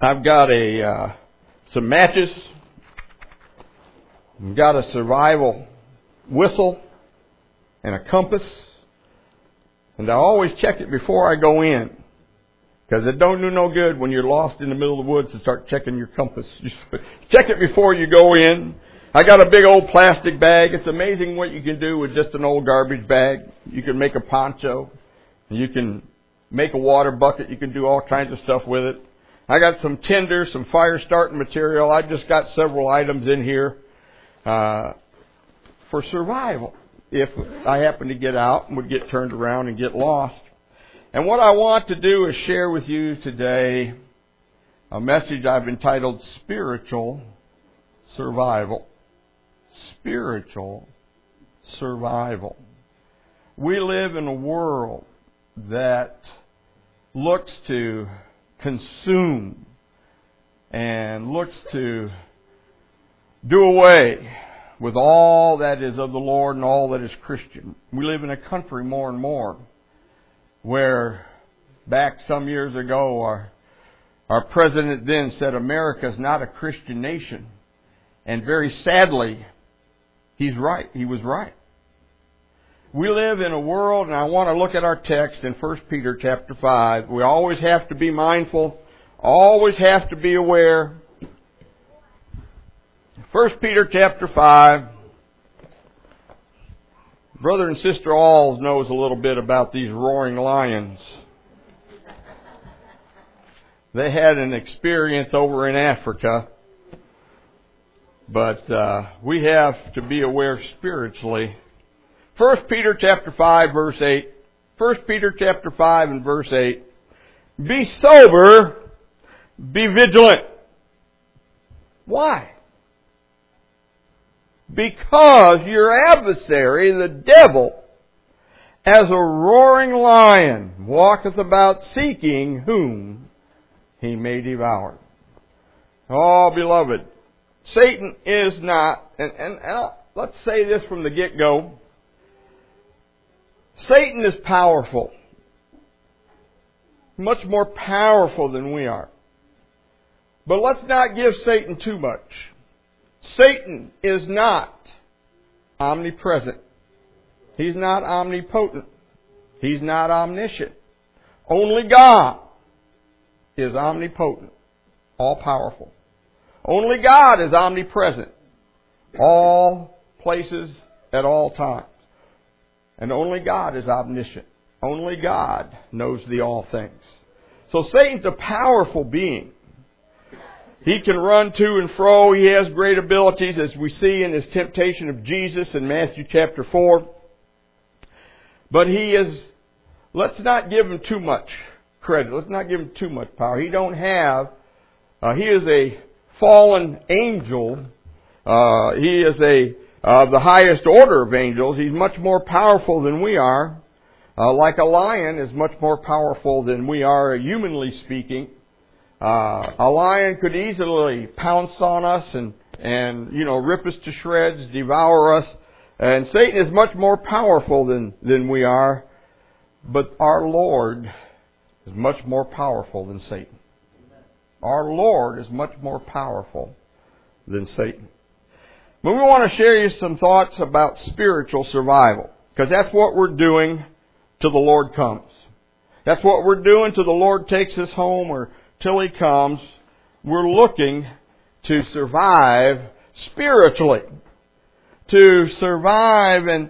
I've got some matches. I've got a survival whistle and a compass. And I always check it before I go in. Because it don't do no good when you're lost in the middle of the woods to start checking your compass. Check it before you go in. I got a big old plastic bag. It's amazing what you can do with just an old garbage bag. You can make a poncho. You can make a water bucket. You can do all kinds of stuff with it. I got some tinder, some fire starting material. I just got several items in here for survival if I happen to get out and would get turned around and get lost. And what I want to do is share with you today a message I've entitled Spiritual Survival. Spiritual survival. We live in a world that looks to consume and looks to do away with all that is of the Lord and all that is Christian. We live in a country more and more where back some years ago our president then said America is not a Christian nation. And very sadly, he's right. He was right. We live in a world, and I want to look at our text in 1 Peter chapter 5. We always have to be mindful, always have to be aware. 1 Peter chapter 5. Brother and Sister Alls knows a little bit about these roaring lions. They had an experience over in Africa. But we have to be aware spiritually. 1 Peter chapter 5 verse 8. 1 Peter chapter 5 and verse 8. Be sober, be vigilant. Why? Because your adversary, the devil, as a roaring lion, walketh about seeking whom he may devour. Oh, beloved, Satan is not, and let's say this from the get-go, Satan is powerful. Much more powerful than we are. But let's not give Satan too much. Satan is not omnipresent. He's not omnipotent. He's not omniscient. Only God is omnipotent, all-powerful. Only God is omnipresent, all places at all times. And only God is omniscient. Only God knows the all things. So Satan's a powerful being. He can run to and fro. He has great abilities, as we see in his temptation of Jesus in Matthew chapter 4. But let's not give him too much credit. Let's not give him too much power. He is a fallen angel. He is the highest order of angels. He's much more powerful than we are. Like a lion is much more powerful than we are, humanly speaking. A lion could easily pounce on us and rip us to shreds, devour us. And Satan is much more powerful than we are. But our Lord is much more powerful than Satan. Our Lord is much more powerful than Satan. But we want to share you some thoughts about spiritual survival. Because that's what we're doing till the Lord comes. That's what we're doing till the Lord takes us home or till He comes. We're looking to survive spiritually. To survive and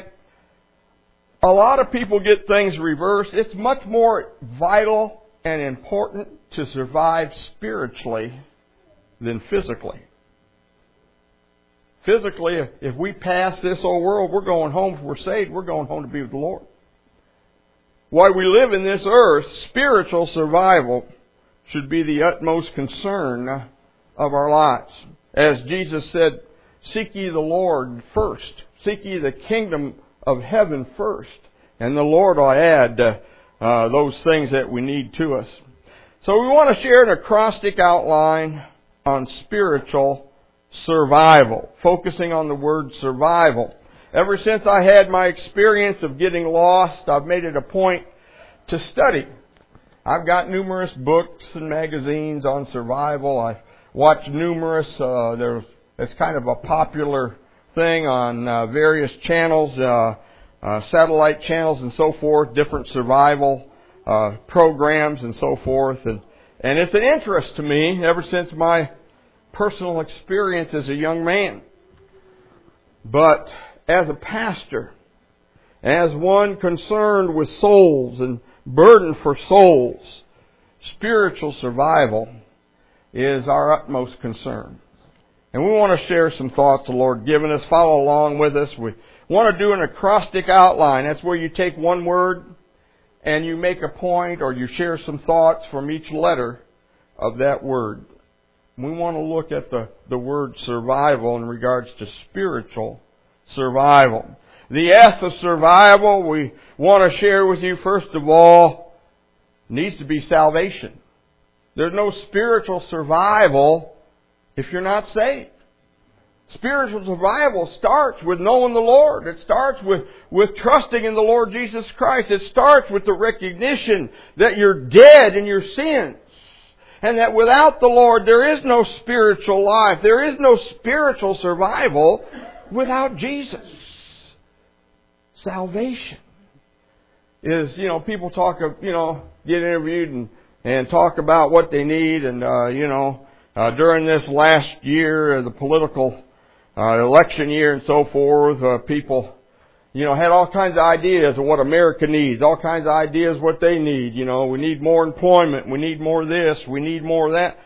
a lot of people get things reversed. It's much more vital and important to survive spiritually than physically. Physically, if we pass this old world, we're going home. If we're saved, we're going home to be with the Lord. While we live in this earth, spiritual survival should be the utmost concern of our lives. As Jesus said, seek ye the Lord first. Seek ye the kingdom of heaven first. And the Lord will add those things that we need to us. So we want to share an acrostic outline on spiritual survival, focusing on the word survival. Ever since I had my experience of getting lost, I've made it a point to study I've got numerous books and magazines on survival. I've watched numerous. It's kind of a popular thing on various channels, satellite channels and so forth, different survival programs and so forth. And it's an interest to me ever since my personal experience as a young man. But as a pastor, as one concerned with souls and burden for souls, spiritual survival is our utmost concern. And we want to share some thoughts the Lord given us. Follow along with us. We want to do an acrostic outline. That's where you take one word and you make a point or you share some thoughts from each letter of that word. We want to look at the word survival in regards to spiritual survival. The S of survival we want to share with you, first of all, needs to be salvation. There's no spiritual survival if you're not saved. Spiritual survival starts with knowing the Lord. It starts with trusting in the Lord Jesus Christ. It starts with the recognition that you're dead in your sins. And that without the Lord there is no spiritual life. There is no spiritual survival without Jesus. Salvation is, people talk of, get interviewed and talk about what they need. And, during this last year, the political election year and so forth, people, had all kinds of ideas of what America needs, all kinds of ideas what they need. We need more employment, we need more of this, we need more of that.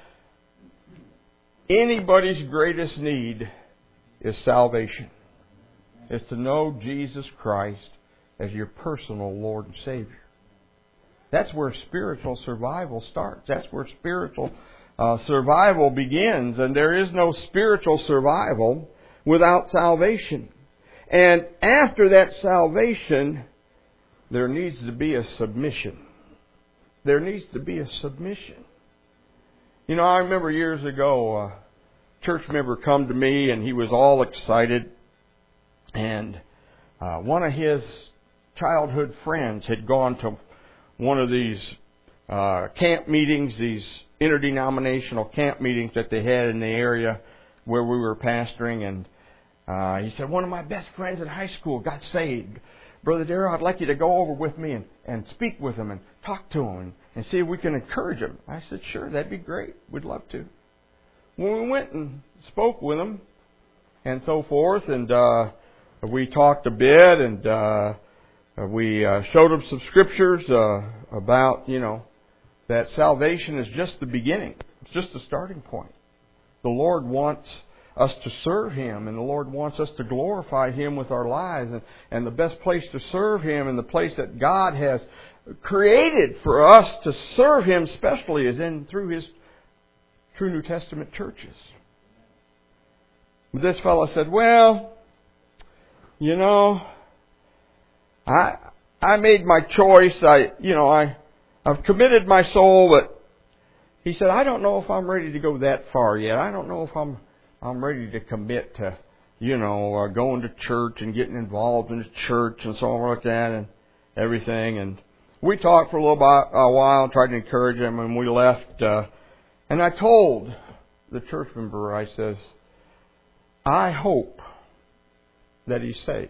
Anybody's greatest need is salvation. Is to know Jesus Christ as your personal Lord and Savior. That's where spiritual survival starts. That's where spiritual survival begins. And there is no spiritual survival without salvation. And after that salvation, there needs to be a submission. There needs to be a submission. I remember years ago, a church member come to me and he was all excited. And one of his childhood friends had gone to one of these camp meetings, these interdenominational camp meetings that they had in the area where we were pastoring. And he said, one of my best friends in high school got saved. Brother Darrell, I'd like you to go over with me and speak with him and talk to him and see if we can encourage him. I said, sure, that'd be great. We'd love to. When we went and spoke with him and so forth, and we talked a bit, and we showed him some scriptures about, that salvation is just the beginning. It's just the starting point. The Lord wants us to serve Him, and the Lord wants us to glorify Him with our lives. And the best place to serve Him, and the place that God has created for us to serve Him especially, is through His true New Testament churches. But this fellow said, well, I made my choice. I've committed my soul, but he said, I don't know if I'm ready to go that far yet. I don't know if I'm ready to commit to, going to church and getting involved in the church and so on like that and everything. And we talked for a while and tried to encourage him, and we left. And I told the church member, I says, I hope that he's saved.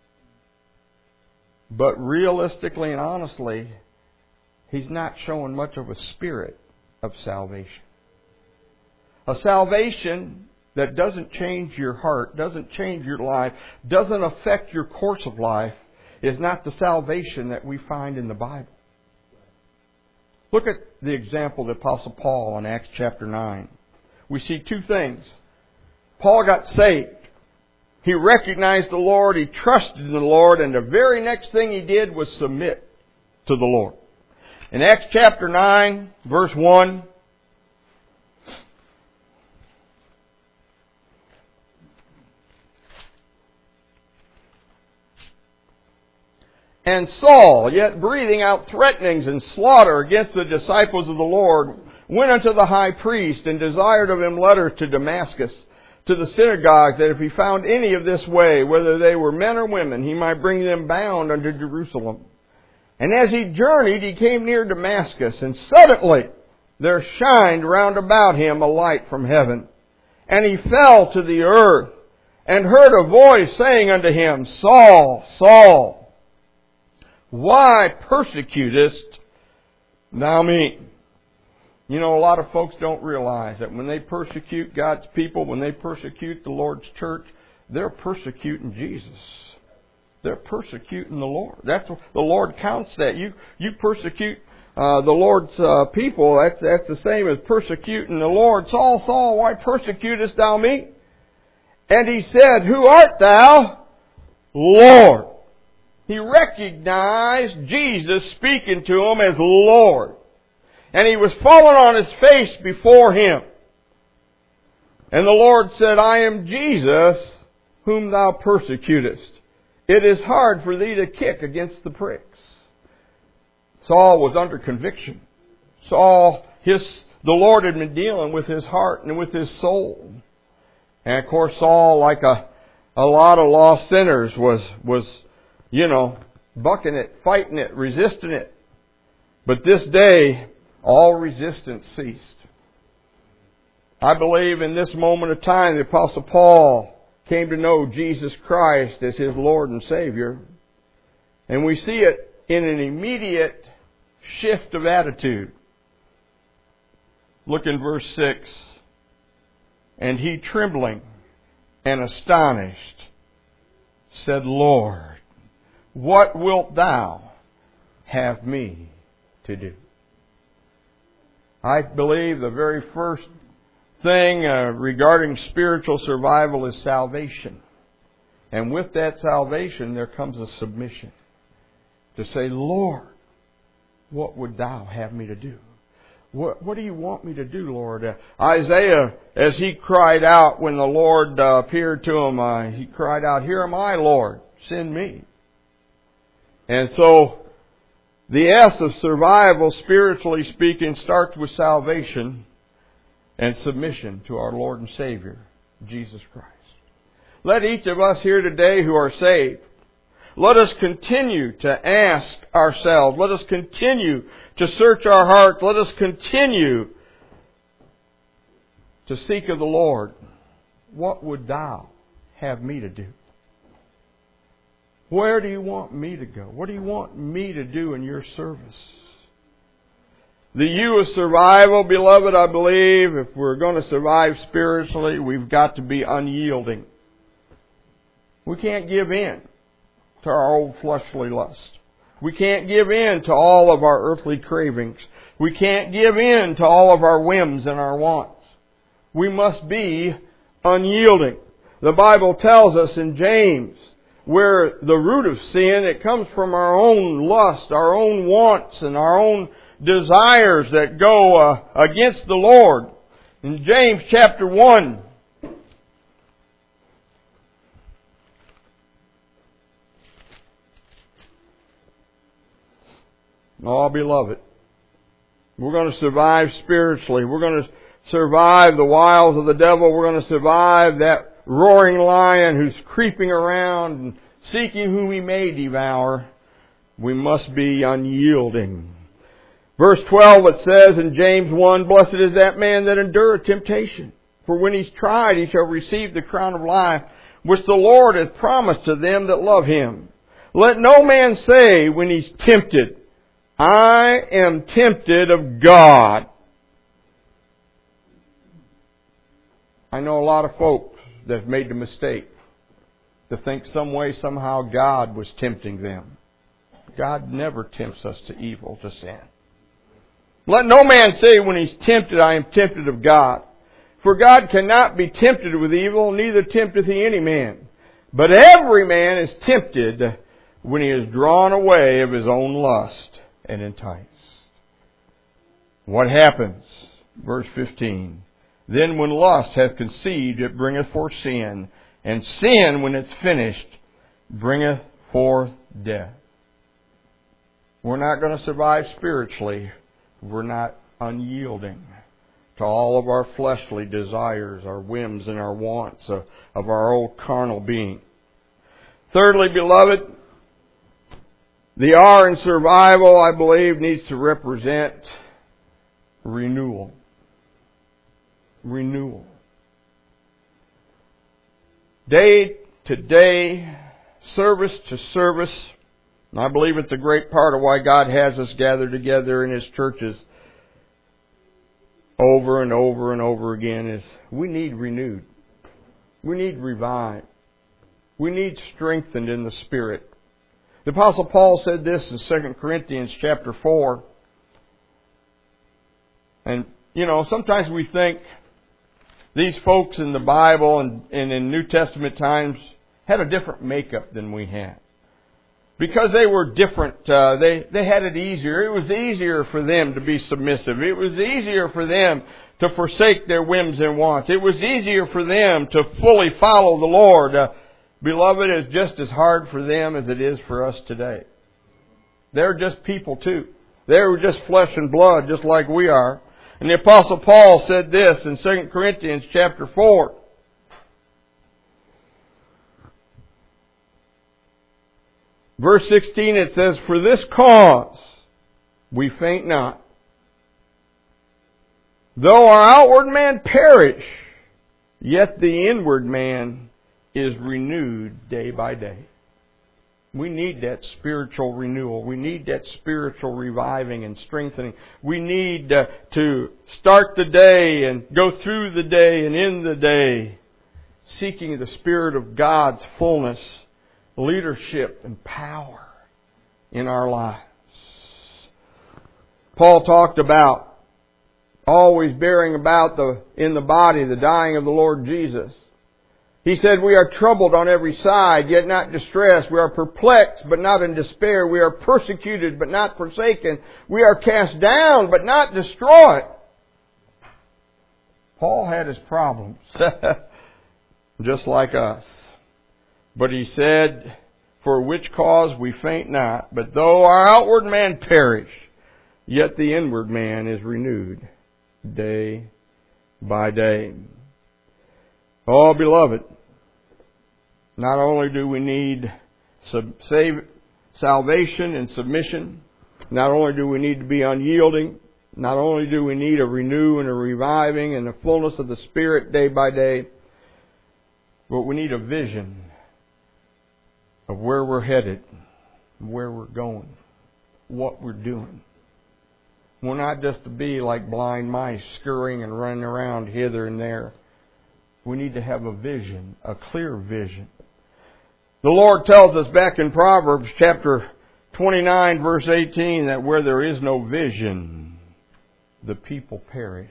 But realistically and honestly, he's not showing much of a spirit of salvation. A salvation that doesn't change your heart, doesn't change your life, doesn't affect your course of life, is not the salvation that we find in the Bible. Look at the example of the Apostle Paul in Acts chapter 9. We see two things. Paul got saved. He recognized the Lord, he trusted in the Lord, and the very next thing he did was submit to the Lord. In Acts chapter 9, verse 1, and Saul, yet breathing out threatenings and slaughter against the disciples of the Lord, went unto the high priest and desired of him letters to Damascus, to the synagogues, that if he found any of this way, whether they were men or women, he might bring them bound unto Jerusalem. And as he journeyed, he came near Damascus, and suddenly there shined round about him a light from heaven. And he fell to the earth, and heard a voice saying unto him, Saul, Saul, why persecutest thou me? You know, a lot of folks don't realize that when they persecute God's people, when they persecute the Lord's church, they're persecuting Jesus. They're persecuting the Lord. That's what the Lord counts that. You persecute the Lord's people. That's the same as persecuting the Lord. Saul, Saul, why persecutest thou me? And he said, Who art thou, Lord? He recognized Jesus speaking to him as Lord. And he was falling on his face before him. And the Lord said, I am Jesus whom thou persecutest. It is hard for thee to kick against the pricks. Saul was under conviction. Saul, the Lord had been dealing with his heart and with his soul. And of course Saul, like a lot of lost sinners, was bucking it, fighting it, resisting it. But this day, all resistance ceased. I believe in this moment of time, the Apostle Paul came to know Jesus Christ as his Lord and Savior. And we see it in an immediate shift of attitude. Look in verse 6. And he, trembling and astonished, said, Lord, what wilt thou have me to do? I believe the very first thing regarding spiritual survival is salvation. And with that salvation, there comes a submission. To say, Lord, what would thou have me to do? What do you want me to do, Lord? Isaiah, as he cried out when the Lord appeared to him, he cried out, Here am I, Lord, send me. And so, the S of survival, spiritually speaking, starts with salvation and submission to our Lord and Savior, Jesus Christ. Let each of us here today who are saved, let us continue to ask ourselves, let us continue to search our hearts, let us continue to seek of the Lord. What would thou have me to do? Where do you want me to go? What do you want me to do in your service? The U of survival, beloved, I believe, if we're going to survive spiritually, we've got to be unyielding. We can't give in to our old fleshly lust. We can't give in to all of our earthly cravings. We can't give in to all of our whims and our wants. We must be unyielding. The Bible tells us in James, where the root of sin, it comes from our own lust, our own wants, and our own desires that go against the Lord. In James chapter 1, oh, beloved, we're going to survive spiritually. We're going to survive the wiles of the devil. We're going to survive that roaring lion who's creeping around and seeking whom he may devour. We must be unyielding. Verse 12, it says in James 1, Blessed is that man that endureth temptation. For when he's tried, he shall receive the crown of life, which the Lord hath promised to them that love him. Let no man say when he's tempted, I am tempted of God. I know a lot of folks that have made the mistake to think some way, somehow God was tempting them. God never tempts us to evil, to sin. Let no man say when he's tempted, I am tempted of God. For God cannot be tempted with evil, neither tempteth he any man. But every man is tempted when he is drawn away of his own lust and enticed. What happens? Verse 15. Then when lust hath conceived, it bringeth forth sin. And sin, when it's finished, bringeth forth death. We're not going to survive spiritually. We're not unyielding to all of our fleshly desires, our whims and our wants of our old carnal being. Thirdly, beloved, The R in survival, I believe, needs to represent renewal. Renewal. Day to day, service to service. And I believe it's a great part of why God has us gathered together in His churches over and over and over again is we need renewed. We need revived. We need strengthened in the Spirit. The Apostle Paul said this in 2 Corinthians chapter 4. And, sometimes we think these folks in the Bible and in New Testament times had a different makeup than we had. Because they were different, they had it easier. It was easier for them to be submissive. It was easier for them to forsake their whims and wants. It was easier for them to fully follow the Lord. Beloved, it's just as hard for them as it is for us today. They're just people too. They're just flesh and blood, just like we are. And the Apostle Paul said this in 2 Corinthians chapter 4. Verse 16, it says, "For this cause we faint not. Though our outward man perish, yet the inward man is renewed day by day." We need that spiritual renewal. We need that spiritual reviving and strengthening. We need to start the day and go through the day and in the day, seeking the Spirit of God's fullness, leadership, and power in our lives. Paul talked about always bearing about in the body the dying of the Lord Jesus. He said, "We are troubled on every side, yet not distressed. We are perplexed, but not in despair. We are persecuted, but not forsaken. We are cast down, but not destroyed." Paul had his problems, just like us. But he said, "For which cause we faint not. But though our outward man perish, yet the inward man is renewed day by day." Oh, beloved, not only do we need salvation and submission, not only do we need to be unyielding, not only do we need a renew and a reviving and the fullness of the Spirit day by day, but we need a vision of where we're headed, where we're going, what we're doing. We're not just to be like blind mice scurrying and running around hither and there. We need to have a vision, a clear vision. The Lord tells us back in Proverbs chapter 29 verse 18 that where there is no vision, the people perish.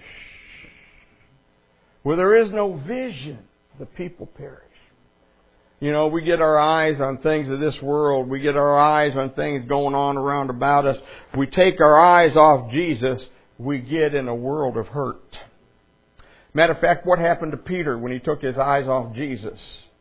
Where there is no vision, the people perish. We get our eyes on things of this world. We get our eyes on things going on around about us. We take our eyes off Jesus, we get in a world of hurt. Matter of fact, what happened to Peter when he took his eyes off Jesus?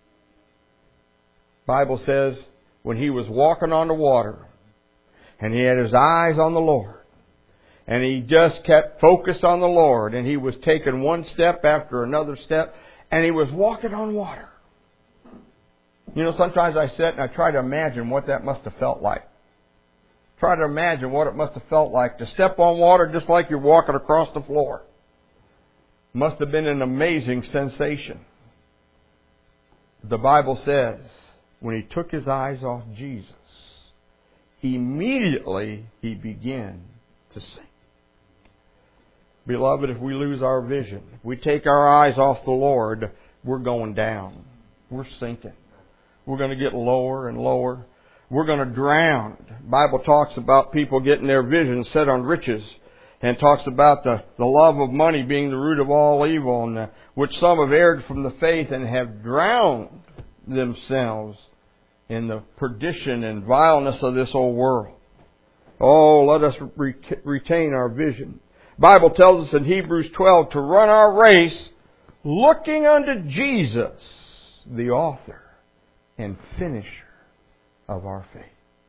The Bible says when he was walking on the water and he had his eyes on the Lord and he just kept focused on the Lord and he was taking one step after another step and he was walking on water. Sometimes I sit and I try to imagine what that must have felt like. Try to imagine what it must have felt like to step on water just like you're walking across the floor. Must have been an amazing sensation. The Bible says when he took his eyes off Jesus, immediately he began to sink. Beloved, if we lose our vision, if we take our eyes off the Lord, we're going down. We're sinking. We're going to get lower and lower. We're going to drown. The Bible talks about people getting their vision set on riches and talks about the love of money being the root of all evil, and which some have erred from the faith and have drowned themselves in the perdition and vileness of this old world. Oh, let us retain our vision. The Bible tells us in Hebrews 12 to run our race looking unto Jesus, the author and finisher of our faith.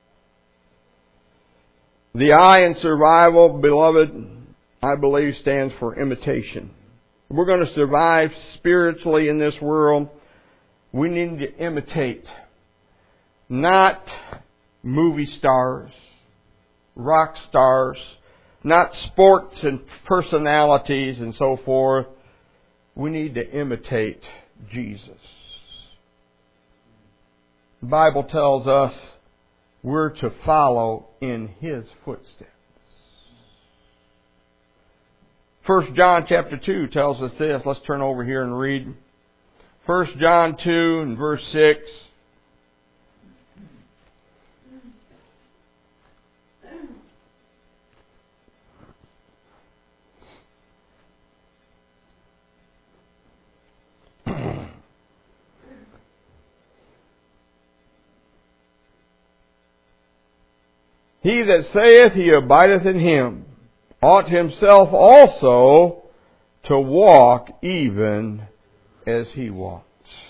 The I in survival, beloved, I believe stands for imitation. If we're going to survive spiritually in this world, we need to imitate. Not movie stars, rock stars, not sports and personalities and so forth. We need to imitate Jesus. The Bible tells us we're to follow in His footsteps. 1 John chapter 2 tells us this. Let's turn over here and read. 1 John 2 and verse 6. He that saith he abideth in Him ought himself also to walk even as He walked.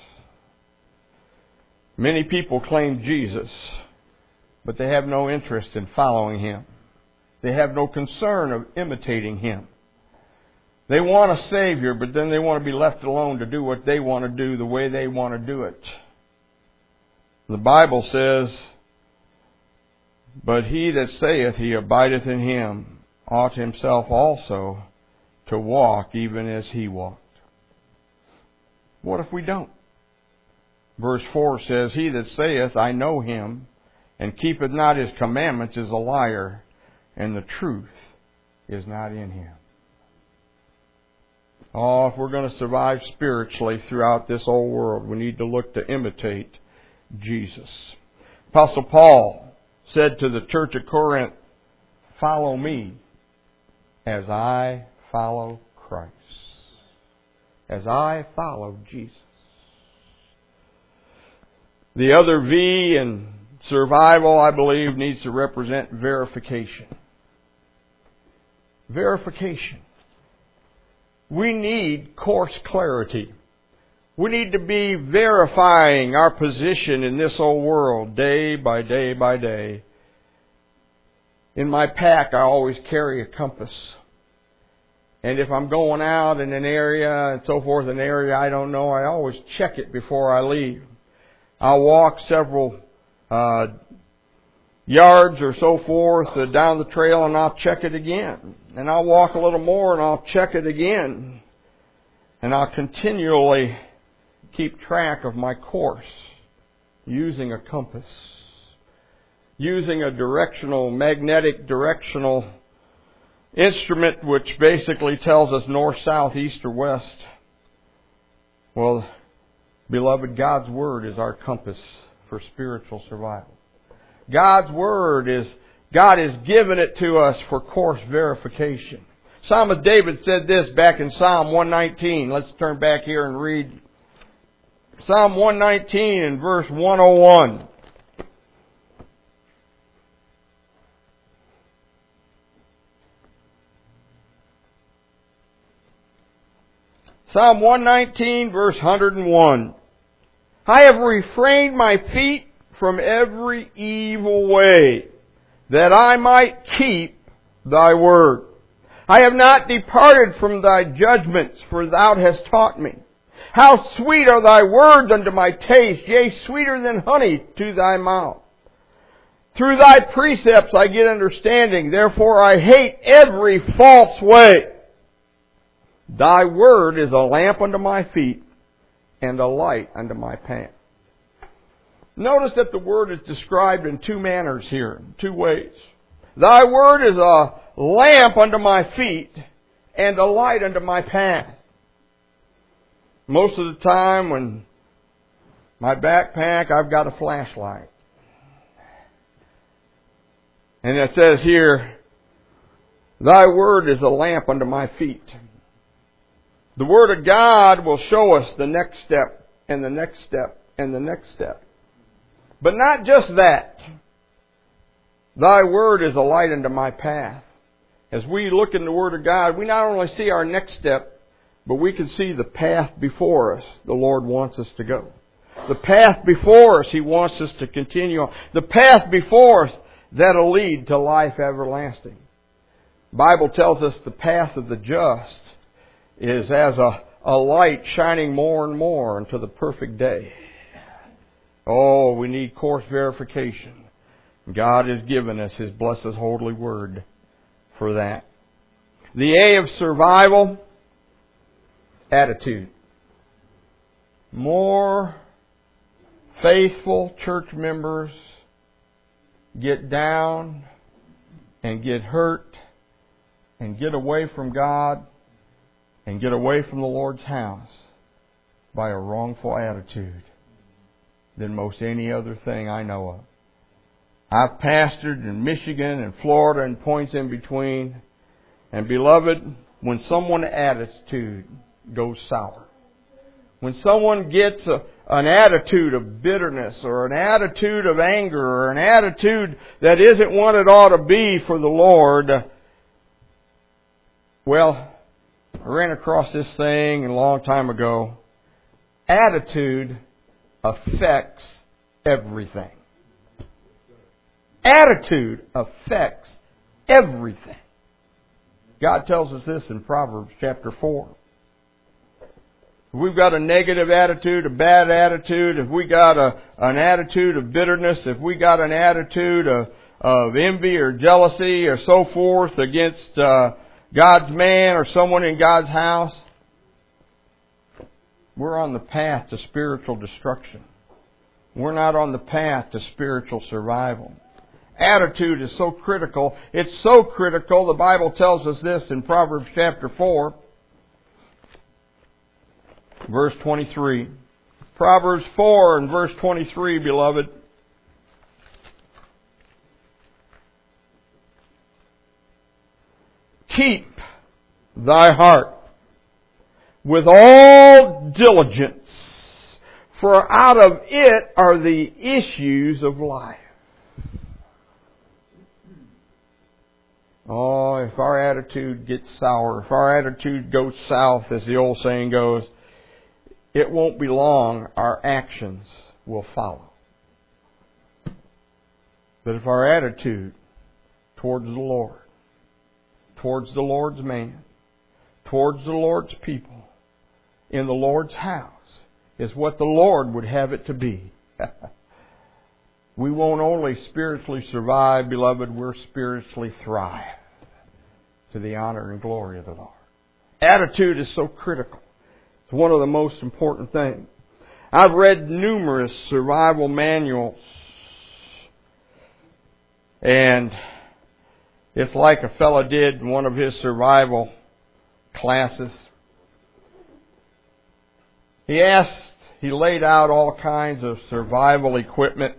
Many people claim Jesus, but they have no interest in following Him. They have no concern of imitating Him. They want a Savior, but then they want to be left alone to do what they want to do the way they want to do it. The Bible says, but he that saith he abideth in Him ought himself also to walk even as He walked. What if we don't? Verse 4 says, he that saith, I know Him, and keepeth not His commandments is a liar, and the truth is not in him. Oh, if we're going to survive spiritually throughout this old world, we need to look to imitate Jesus. Apostle Paul said to the church at Corinth, follow me as I follow Christ. As I follow Jesus. The other V in survival, I believe, needs to represent verification. Verification. We need course clarity. We need to be verifying our position in this old world day by day by day. In my pack, I always carry a compass. And if I'm going out in an area and so forth, an area I don't know, I always check it before I leave. I'll walk several yards or so forth down the trail and I'll check it again. And I'll walk a little more and I'll check it again. And I'll continually keep track of my course using a compass, using a magnetic directional instrument which basically tells us north, south, east, or west. Well, beloved, God's Word is our compass for spiritual survival. God's Word is, God has given it to us for course verification. Psalmist David said this back in Psalm 119. Let's turn back here and read Psalm 119 and verse 101. Psalm 119 verse 101. I have refrained my feet from every evil way, that I might keep Thy word. I have not departed from Thy judgments, for Thou hast taught me. How sweet are Thy words unto my taste, yea, sweeter than honey to Thy mouth. Through Thy precepts I get understanding, therefore I hate every false way. Thy word is a lamp unto my feet, and a light unto my path. Notice that the word is described in two manners here, two ways. Thy word is a lamp unto my feet, and a light unto my path. Most of the time when my backpack, I've got a flashlight. And it says here, Thy word is a lamp unto my feet. The Word of God will show us the next step, and the next step, and the next step. But not just that. Thy Word is a light unto my path. As we look in the Word of God, we not only see our next step, but we can see the path before us the Lord wants us to go. The path before us He wants us to continue on. The path before us that'll lead to life everlasting. The Bible tells us the path of the just is as a light shining more and more unto the perfect day. Oh, we need course verification. God has given us His blessed holy word for that. The A of survival, attitude. More faithful church members get down and get hurt and get away from God and get away from the Lord's house by a wrongful attitude than most any other thing I know of. I've pastored in Michigan and Florida and points in between. And beloved, when someone's attitude goes sour, when someone gets an attitude of bitterness or an attitude of anger or an attitude that isn't what it ought to be for the Lord, well, I ran across this thing a long time ago. Attitude affects everything. Attitude affects everything. God tells us this in Proverbs chapter 4. If we've got a negative attitude, a bad attitude, if we got an attitude of bitterness, if we got an attitude of envy or jealousy or so forth against God's man or someone in God's house, we're on the path to spiritual destruction. We're not on the path to spiritual survival. Attitude is so critical. It's so critical, the Bible tells us this in Proverbs chapter 4, verse 23. Proverbs 4 and verse 23, beloved. Keep thy heart with all diligence, for out of it are the issues of life. Oh, if our attitude gets sour, if our attitude goes south, as the old saying goes, it won't be long, our actions will follow. But if our attitude towards the Lord, towards the Lord's man, towards the Lord's people, in the Lord's house, is what the Lord would have it to be, we won't only spiritually survive, beloved, we'll spiritually thrive to the honor and glory of the Lord. Attitude is so critical. It's one of the most important things. I've read numerous survival manuals, and it's like a fellow did in one of his survival classes. He laid out all kinds of survival equipment,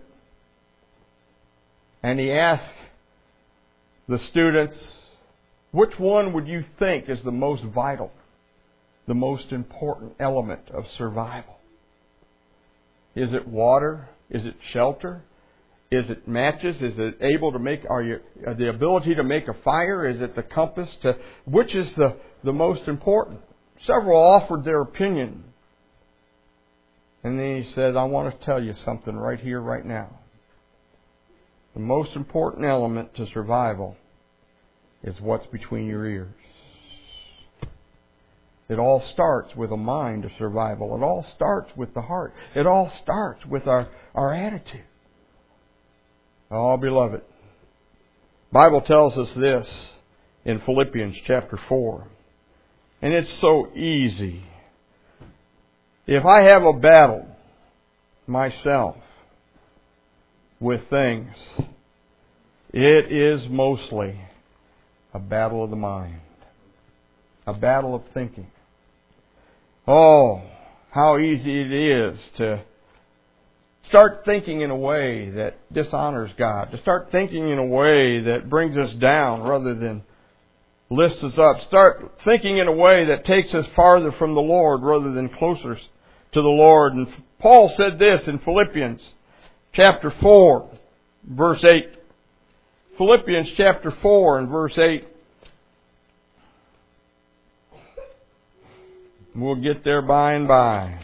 and he asked the students, which one would you think is the most vital, the most important element of survival? Is it water? Is it shelter? Is it matches? Is it able to make, the ability to make a fire? Is it the compass? Which is the most important? Several offered their opinion. And then he said, I want to tell you something right here, right now. The most important element to survival is what's between your ears. It all starts with a mind of survival. It all starts with the heart. It all starts with our attitude. Oh, beloved, the Bible tells us this in Philippians chapter 4. And it's so easy. If I have a battle myself with things, it is mostly a battle of the mind. A battle of thinking. Oh, how easy it is to start thinking in a way that dishonors God. To start thinking in a way that brings us down rather than lifts us up. Start thinking in a way that takes us farther from the Lord rather than closer to the Lord. And Paul said this in Philippians chapter 4, verse 8. Philippians chapter 4 and verse 8. We'll get there by and by.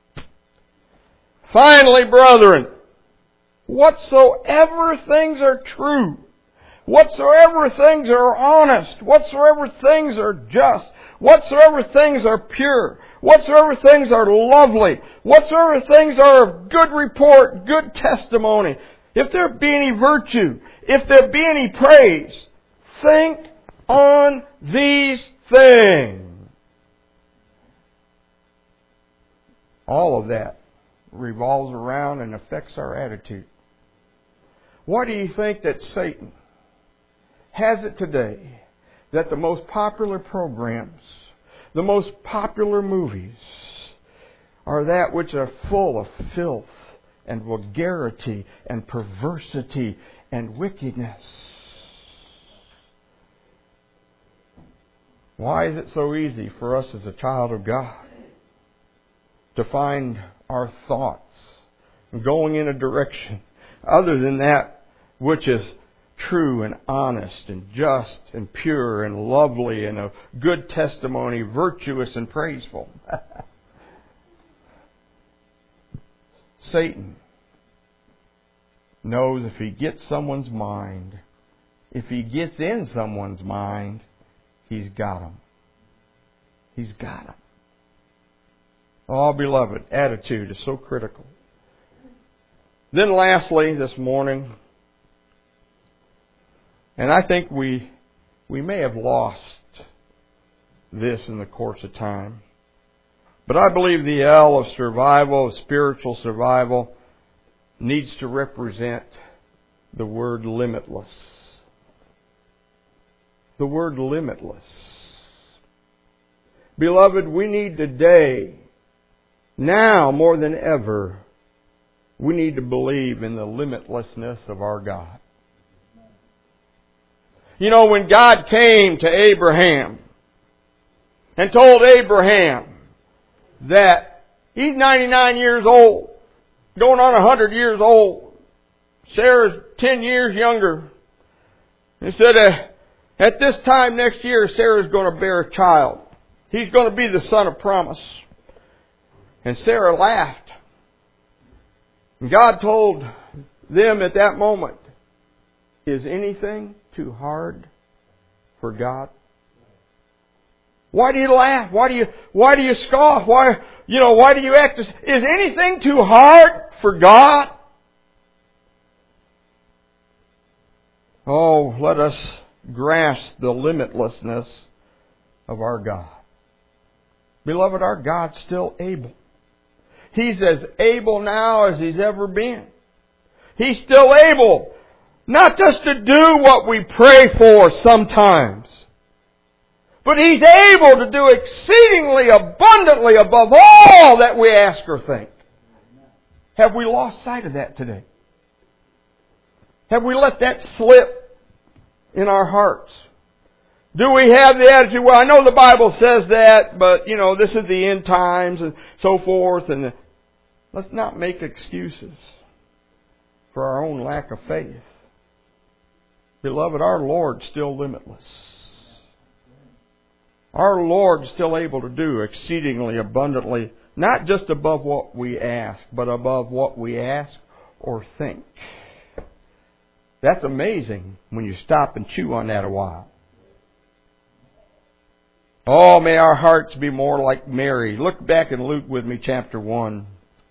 Finally, brethren, whatsoever things are true, whatsoever things are honest, whatsoever things are just, whatsoever things are pure, whatsoever things are lovely, whatsoever things are of good report, good testimony, if there be any virtue, if there be any praise, think on these things. All of that revolves around and affects our attitude. Why do you think that Satan has it today that the most popular programs, the most popular movies, are that which are full of filth and vulgarity and perversity and wickedness? Why is it so easy for us as a child of God to find our thoughts going in a direction other than that which is true and honest and just and pure and lovely and of good testimony, virtuous and praiseful? Satan knows if he gets someone's mind, if he gets in someone's mind, he's got them. He's got them. Oh, beloved, attitude is so critical. Then lastly, this morning, and I think we may have lost this in the course of time, but I believe the L of survival, of spiritual survival, needs to represent the word limitless. The word limitless. Beloved, we need today, now more than ever, we need to believe in the limitlessness of our God. You know, when God came to Abraham and told Abraham that he's 99 years old, going on 100 years old, Sarah's 10 years younger, he said, at this time next year, Sarah's going to bear a child. He's going to be the son of promise. And Sarah laughed. And God told them at that moment, is anything too hard for God? Why do you laugh? Why do you scoff? Why do you act as, is anything too hard for God? Oh, let us grasp the limitlessness of our God. Beloved, our God's still able. He's as able now as He's ever been. He's still able not just to do what we pray for sometimes, but He's able to do exceedingly abundantly above all that we ask or think. Have we lost sight of that today? Have we let that slip in our hearts? Do we have the attitude, well, I know the Bible says that, but, this is the end times and so forth. And let's not make excuses for our own lack of faith. Beloved, our Lord's still limitless. Our Lord's still able to do exceedingly abundantly, not just above what we ask, but above what we ask or think. That's amazing when you stop and chew on that a while. Oh, may our hearts be more like Mary. Look back in Luke with me, chapter 1.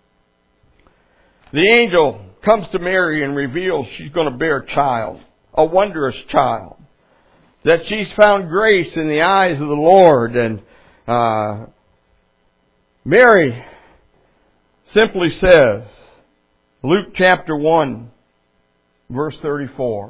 The angel comes to Mary and reveals she's going to bear a child, a wondrous child, that she's found grace in the eyes of the Lord. And Mary simply says, Luke chapter 1, verse 34.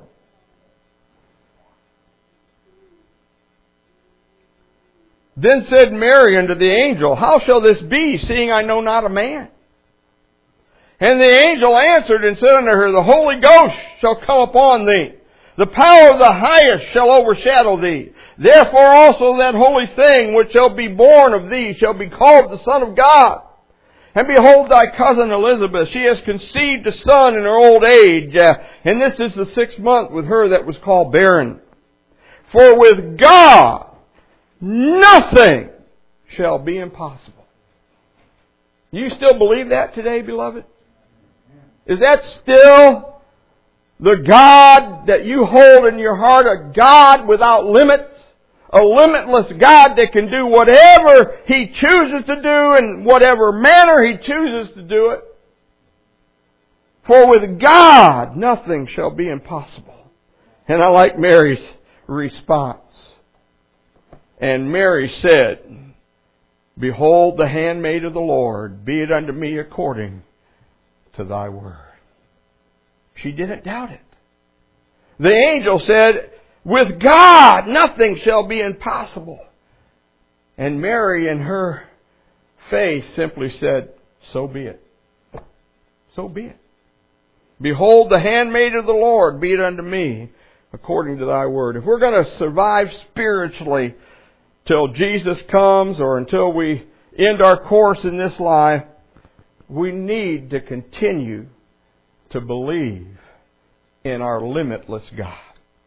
Then said Mary unto the angel, how shall this be, seeing I know not a man? And the angel answered and said unto her, the Holy Ghost shall come upon thee. The power of the highest shall overshadow thee. Therefore also that holy thing which shall be born of thee shall be called the Son of God. And behold, thy cousin Elizabeth, she has conceived a son in her old age. And this is the 6th month with her that was called barren. For with God nothing shall be impossible. You still believe that today, beloved? Is that still the God that you hold in your heart? A God without limits? A limitless God that can do whatever He chooses to do in whatever manner He chooses to do it? For with God nothing shall be impossible. And I like Mary's response. And Mary said, Behold the handmaid of the Lord, be it unto me according to thy word. She didn't doubt it. The angel said, With God nothing shall be impossible. And Mary in her faith simply said, So be it. So be it. Behold the handmaid of the Lord, be it unto me according to thy word. If we're going to survive spiritually till Jesus comes or until we end our course in this life, we need to continue to believe in our limitless God.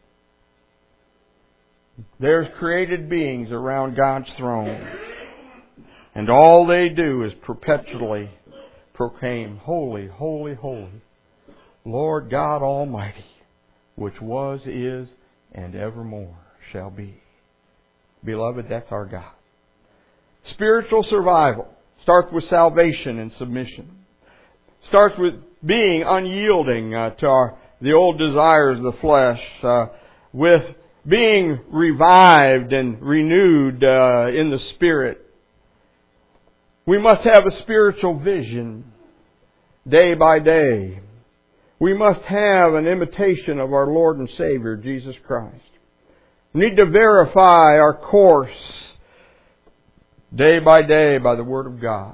There's created beings around God's throne, and all they do is perpetually proclaim, Holy, holy, holy, Lord God Almighty, which was, is, and evermore shall be. Beloved, that's our God. Spiritual survival starts with salvation and submission. Starts with being unyielding to the old desires of the flesh, with being revived and renewed in the Spirit. We must have a spiritual vision day by day. We must have an imitation of our Lord and Savior, Jesus Christ. We need to verify our course day by day by the Word of God.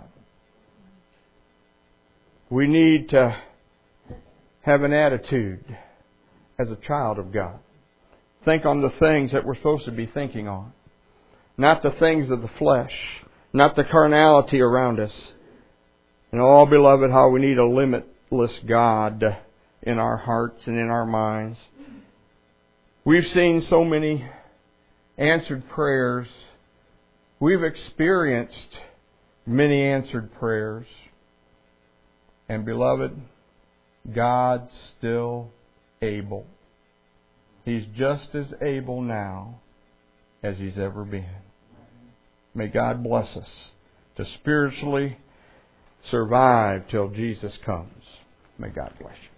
We need to have an attitude as a child of God. Think on the things that we're supposed to be thinking on. Not the things of the flesh. Not the carnality around us. And oh, beloved, how we need a limitless God in our hearts and in our minds. We've seen so many answered prayers. We've experienced many answered prayers. And beloved, God's still able. He's just as able now as He's ever been. May God bless us to spiritually survive till Jesus comes. May God bless you.